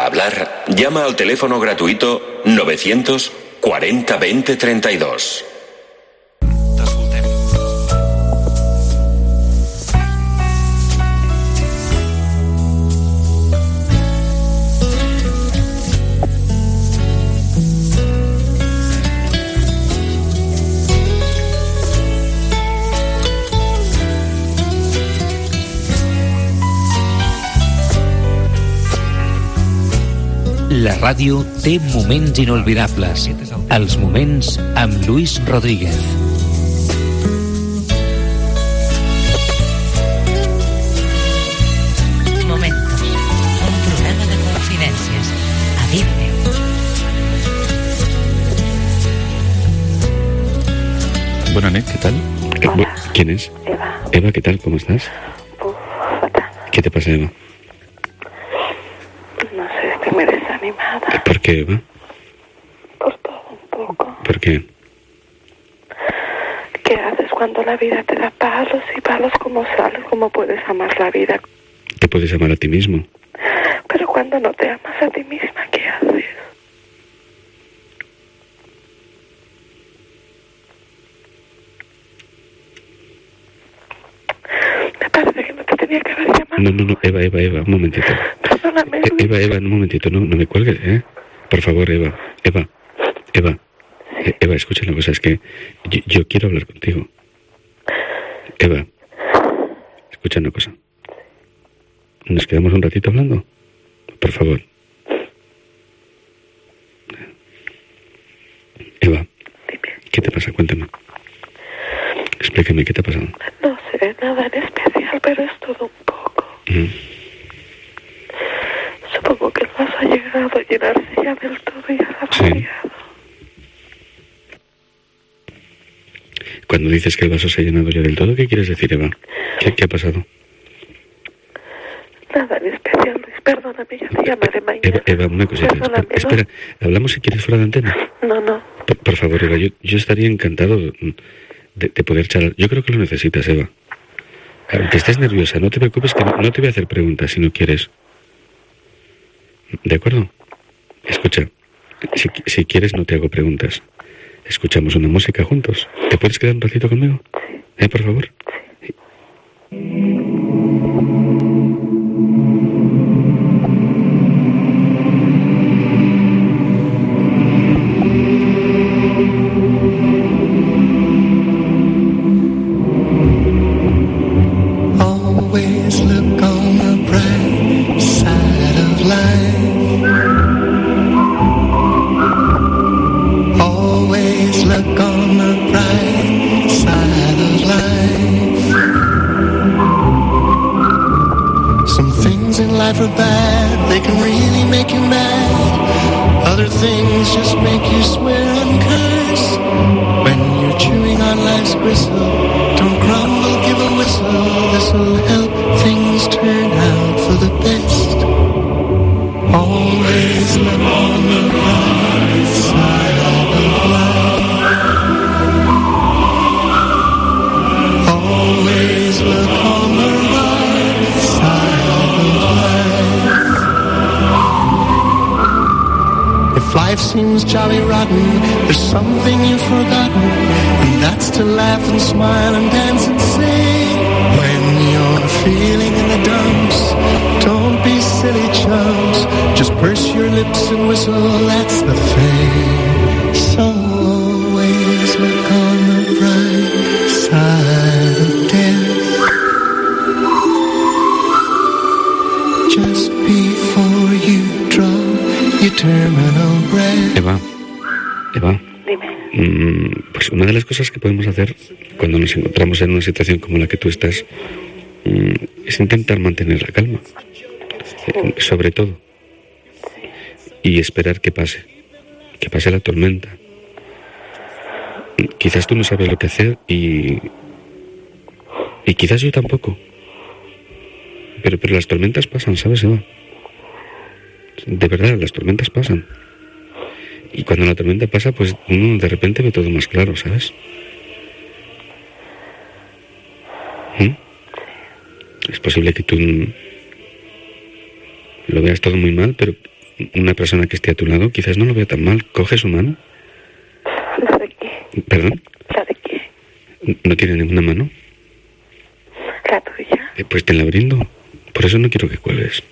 hablar, llama al teléfono gratuito 940 20 32. La ràdio té moments inolvidables. Els moments amb Luis Rodríguez. Momentos. Un programa de confidències. A viva veu. Buenas noches, ¿qué tal? Hola. ¿Quién es? Eva. Eva, ¿qué tal? ¿Cómo estás? Fatal. ¿Qué te pasa, Eva? No sé, estoy muy desanimada. ¿Por qué, Eva? Por todo un poco. ¿Por qué? ¿Qué haces cuando la vida te da palos y palos? ¿Cómo sales? ¿Cómo puedes amar la vida? Te puedes amar a ti mismo. Pero cuando no te amas a ti misma, ¿qué haces? Me parece que no te tenía que haber llamado. No, Eva, un momentito. Perdóname, Luis. Eva, un momentito, no me cuelgues, ¿eh? Por favor, Eva. Eva, escucha una cosa, es que yo quiero hablar contigo. Eva, escucha una cosa. ¿Nos quedamos un ratito hablando? Por favor. Eva, ¿qué te pasa? Cuéntame. Explícame, ¿qué te ha pasado? No sé, nada en especial, pero es todo un poco. Supongo que el vaso ha llegado a llenarse ya del todo y ahora Sí. vaciado. Cuando dices que el vaso se ha llenado ya del todo, ¿qué quieres decir, Eva? ¿Qué ha pasado? Nada en especial, Luis. Perdóname, ya te llamaré mañana. Eva, una cosita. Perdóname, ¿no? Espera, hablamos si quieres fuera de antena. No. Por favor, Eva, yo estaría encantado de poder charlar. Yo creo que lo necesitas, Eva. Aunque estés nerviosa, no te preocupes, que no te voy a hacer preguntas si no quieres. ¿De acuerdo? Escucha, si quieres no te hago preguntas. Escuchamos una música juntos. ¿Te puedes quedar un ratito conmigo? Por favor. Always look on the bright side of life. Always look on the bright side of life. Some things in life are bad, they can really make you mad. Other things just make you swear and curse. When you're chewing on life's gristle, don't crumble, give a whistle. This'll help things turn out for the best. Always look on the bright side of life. Always look on the right side of life. If life seems jolly rotten, there's something you've forgotten, and that's to laugh and smile and dance and sing. When you're feeling in the dumps, don't be silly chumps. Just purse your lips and whistle, that's the thing. So always look on the bright side of death. Just before you draw your terminal breath. Eva. Dime. Pues una de las cosas que podemos hacer cuando nos encontramos en una situación como la que tú estás es intentar mantener la calma, sobre todo, y esperar que pase la tormenta. Quizás tú no sabes lo que hacer y quizás yo tampoco, pero las tormentas pasan, ¿sabes, Eva? De verdad, las tormentas pasan. Y cuando la tormenta pasa, pues uno de repente ve todo más claro, ¿sabes? Es posible que tú lo veas todo muy mal, pero una persona que esté a tu lado, quizás no lo vea tan mal. Coge su mano. ¿La de qué? ¿Perdón? ¿La de qué? ¿No tiene ninguna mano? ¿La tuya? Pues te la brindo. Por eso no quiero que cuelgues.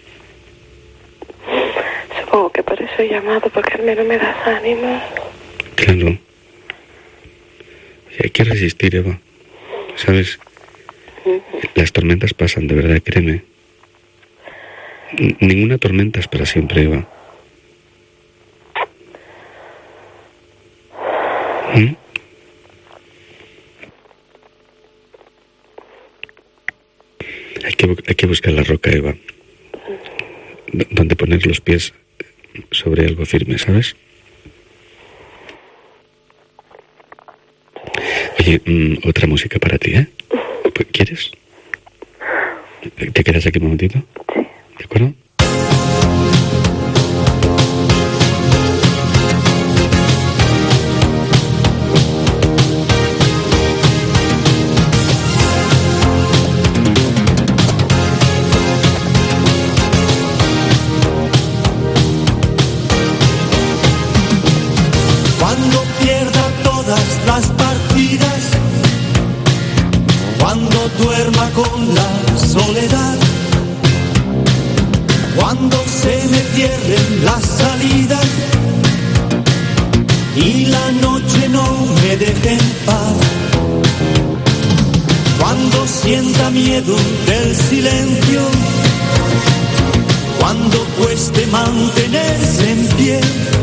Supongo que por eso he llamado, porque al menos me das ánimo. Claro. Y hay que resistir, Eva. ¿Sabes? Las tormentas pasan, de verdad, créeme. Ninguna tormenta es para siempre, Eva. ¿Mm? Hay que buscar la roca, Eva. Donde poner los pies sobre algo firme, ¿sabes? Oye, otra música para ti, ¿eh? ¿Quieres? ¿Te quedas aquí un momentito? Sí. ¿De acuerdo? Cuando pierda todas las partidas, cuando duerma con la soledad, cuando se me cierren las salidas y la noche no me deje en paz, cuando sienta miedo del silencio, cuando cueste mantenerse en pie,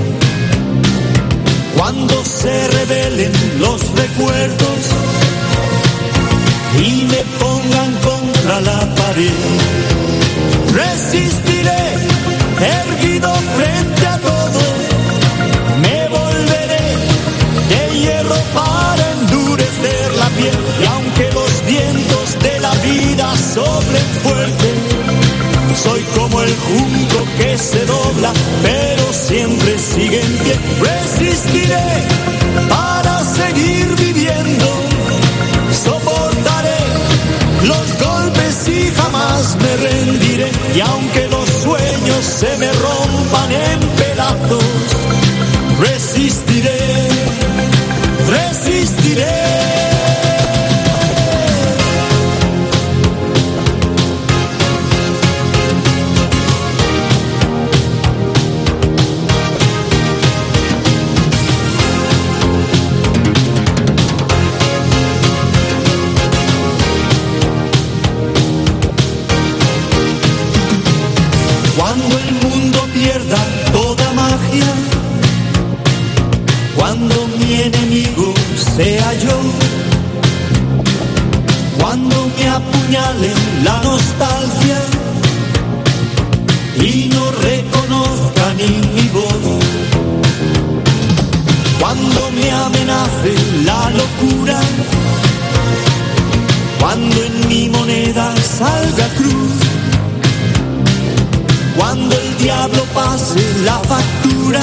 cuando se revelen los recuerdos y me pongan contra la pared, resistiré erguido frente a todo, me volveré de hierro para endurecer la piel, y aunque los vientos de la vida soplen fuerte, soy como el junco que se dobla, pero siempre sigue en pie. Resistiré para seguir viviendo, soportaré los golpes y jamás me rendiré. Y aunque los sueños se me rompan en pedazos, resistiré, resistiré. Cuando el mundo pierda toda magia, cuando mi enemigo sea yo, cuando me apuñale la nostalgia y no reconozca ni mi voz, cuando me amenace la locura, cuando en mi moneda salga cruz, cuando el diablo pase la factura,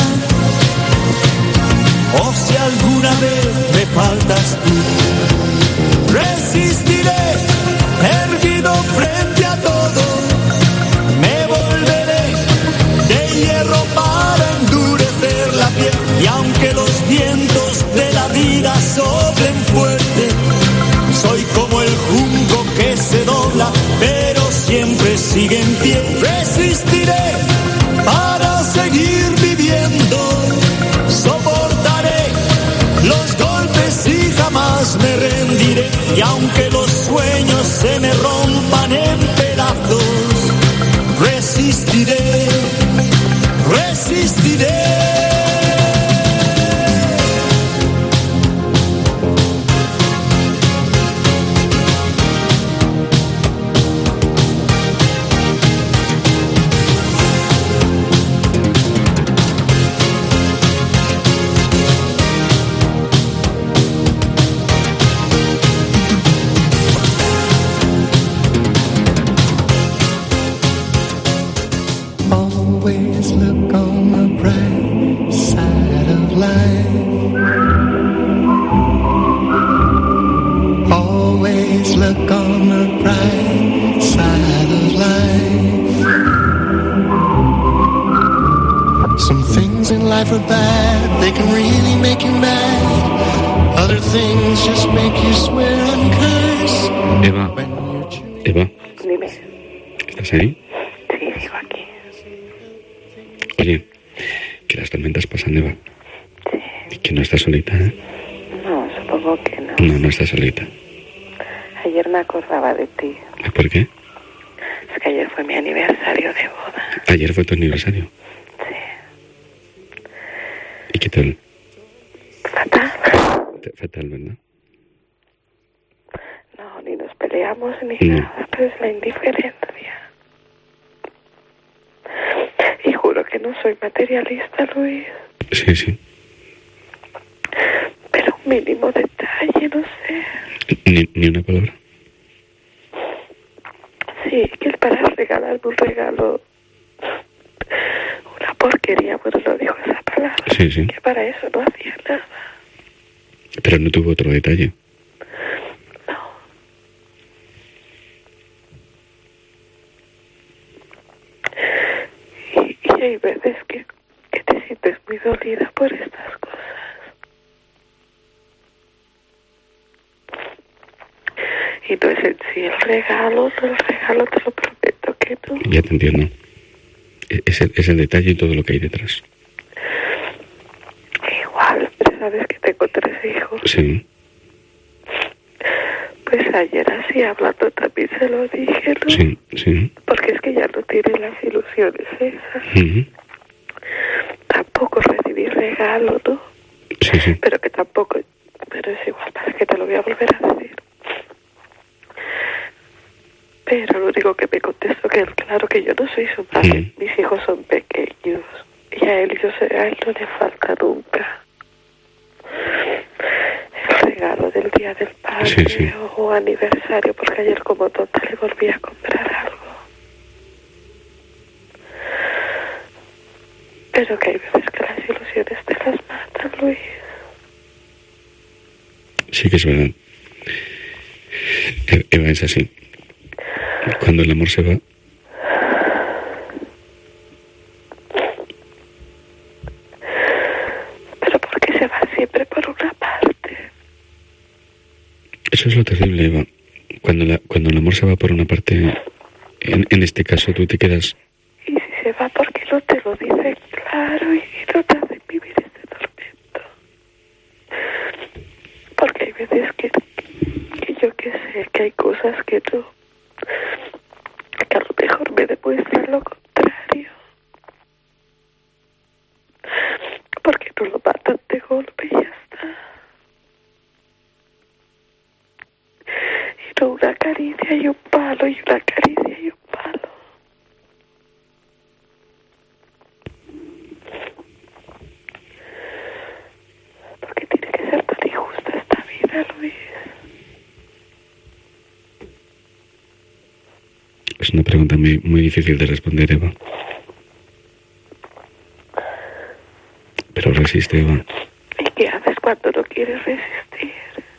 o si alguna vez me faltas tú, resistiré erguido frente a todo, me volveré de hierro para endurecer la piel, y aunque los vientos de la vida soplen fuerte, soy como el junco que se dobla, pero siempre sigue en pie. Resistiré para seguir viviendo, soportaré los golpes y jamás me rendiré. Y aunque los sueños se me rompan en pedazos, resistiré, resistiré. Always look on the bright side of life. Always look on the bright side of life. life are bad, they can really make you mad. Other things just make you swear and curse. Eva, Eva, Dime. ¿estás ahí? Sí, sigo aquí. Oye, que las tormentas pasan, Eva. Sí. Y que no estás solita, ¿eh? No, supongo que no. No, no estás solita. Ayer me acordaba de ti. ¿Por qué? Es que ayer fue mi aniversario de boda. Ayer fue tu aniversario. Sí. ¿Y qué tal? Fatal. Fatal, ¿verdad? No, ni nos peleamos ni No. nada, pero es la indiferencia. Y juro que no soy materialista, Luis. Sí, sí. Pero un mínimo detalle, no sé. Ni una palabra. Sí, que es para regalarme un regalo. Una porquería, bueno, no dijo esa palabra. Sí, sí. Que para eso no hacía nada. Pero no tuvo otro detalle. No. Y hay veces que te sientes muy dolida por estas cosas. Y no es en sí el regalo te lo prometo que no. Ya te entiendo. Es el detalle y todo lo que hay detrás. Igual, pero sabes que tengo 3 hijos. Sí. Pues ayer así hablando también se lo dije, ¿no? Sí, sí. Porque es que ya no tiene las ilusiones esas. Ujú. Tampoco recibí regalo, ¿no? Sí, sí. Pero que tampoco... Pero es igual, para que te lo voy a volver a decir. Pero lo único que me contestó que claro que yo no soy su madre. Mis hijos son pequeños. Y a él, a él no le falta nunca el regalo del Día del Padre, Sí, sí. o aniversario, porque ayer como tonta le volví a comprar algo. Pero que hay veces que las ilusiones te las matan, Luis. Sí que es verdad. Eva, es así. Cuando el amor se va, Pero ¿por qué se va siempre por una parte? eso es lo terrible, Eva. Cuando el amor se va por una parte, en este caso tú te quedas... Y si se va, ¿por qué no te lo dice claro y no te hace vivir este tormento? Porque hay veces que yo que sé que hay cosas que no, que a lo mejor me demuestran lo contrario. Porque no lo matan de golpe y ya está. Y no una caricia y un palo, y una caricia y un palo. Porque tiene que ser tan injusta esta vida, Luis. Es una pregunta muy, muy difícil de responder, Eva. Pero resiste, Eva. ¿Y qué haces cuando no quieres resistir?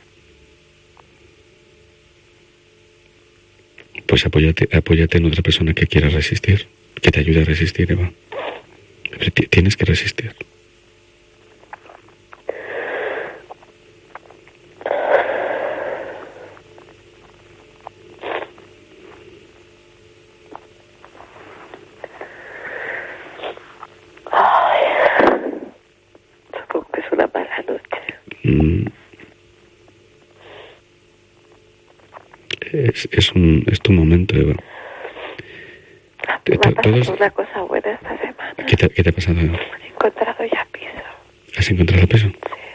Pues apóyate en otra persona que quiera resistir, que te ayude a resistir, Eva. Pero tienes que resistir. Supongo que es una mala noche. Es tu momento, Eva. Me ha pasado una cosa buena esta semana. ¿Qué te ha pasado, Eva? He encontrado ya piso. ¿Has encontrado piso?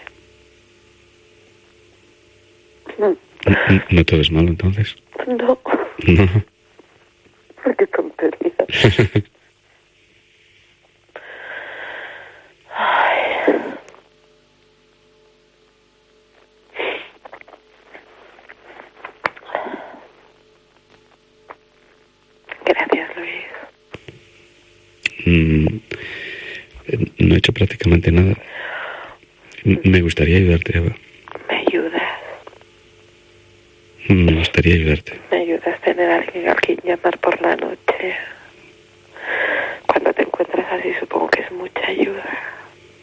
Sí. No todo es malo, entonces. No. No. Qué tontería. Ay. Gracias, Luis. No he hecho prácticamente nada. Me gustaría ayudarte, Eva. ¿Me ayudas? Me gustaría ayudarte. ¿Me ayudas a tener a alguien al quien llamar por la noche? Cuando te encuentras así, supongo que es mucha ayuda.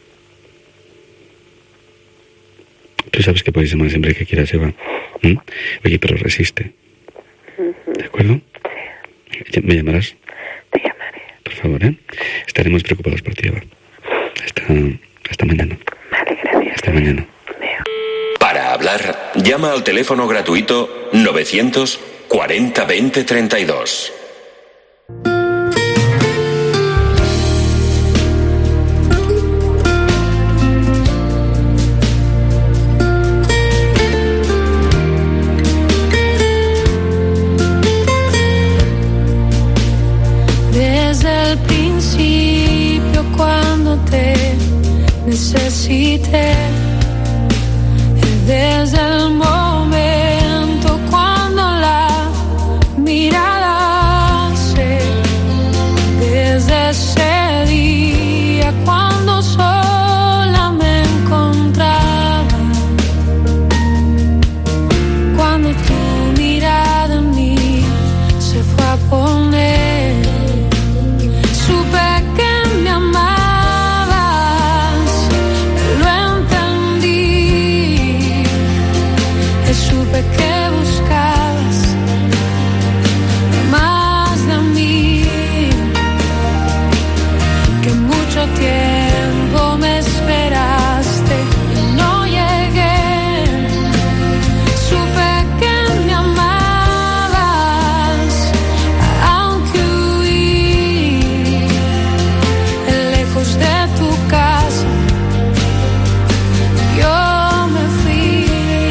Tú sabes que puedes llamar siempre que quieras, Eva. Oye, pero resiste. ¿De acuerdo? ¿Me llamarás? Te llamaré. Por favor, ¿eh? Estaremos preocupados por ti, Eva. Hasta mañana. Vale, gracias. Hasta mañana. Para hablar, llama al teléfono gratuito 940 20 32. Desde el principio, cuando te necesité, desde el momento cuando la mirada se, desde ese día cuando sola me encontraba, cuando tu mirada en mí se fue a poner, supe que me amabas. Supe que buscabas más de mí, que mucho tiempo me esperaste y no llegué. Supe que me amabas, aunque huí lejos de tu casa. Yo me fui.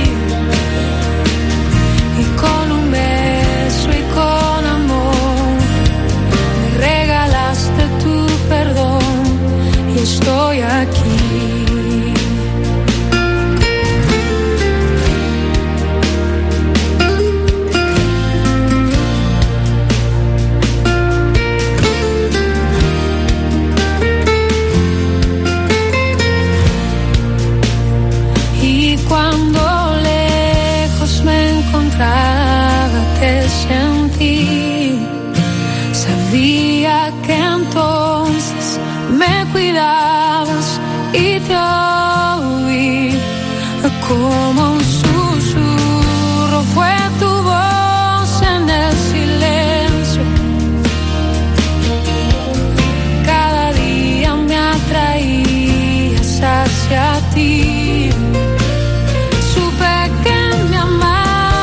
Con un beso y con amor me regalaste tu perdón y estoy aquí. Y cuando lejos me encontraba, te sentí, sabía que entonces me cuidabas y te oí como un susurro, fue tu voz en el silencio. Cada día me atraías hacia ti. Supe que me amabas.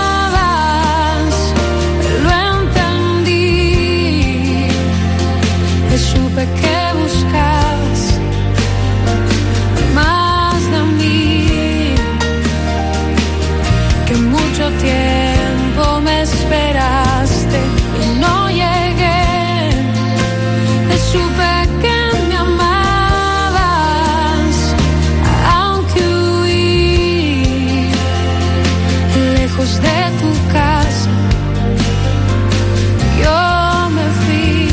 Supe que buscabas más de mí, que mucho tiempo me esperaste y no llegué. Supe que me amabas, aunque huí lejos de tu casa. Yo me fui.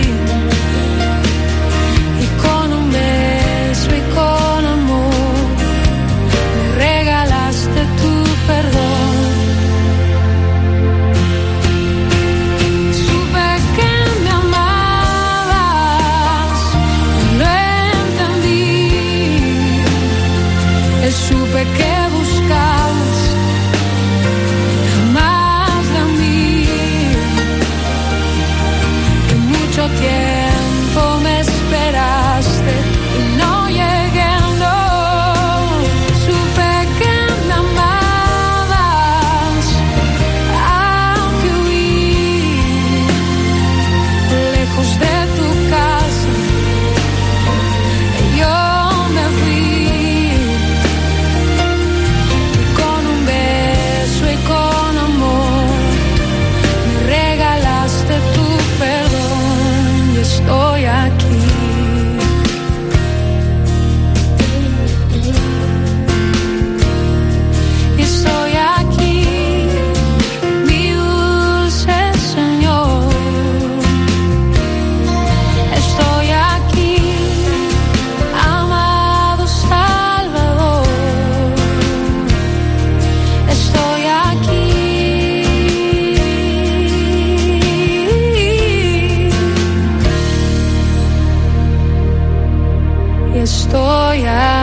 Supe que buscabas más de mí, que mucho tiempo me esperaste y no llegué, no. Supe que me amabas, aunque huí lejos de tu casa. Yo me fui. Con amor me regalaste tu perdón y estoy aquí. Y estoy aquí, mi dulce Señor. Estoy aquí, amado Salvador. Estoy aquí. Estoy aquí.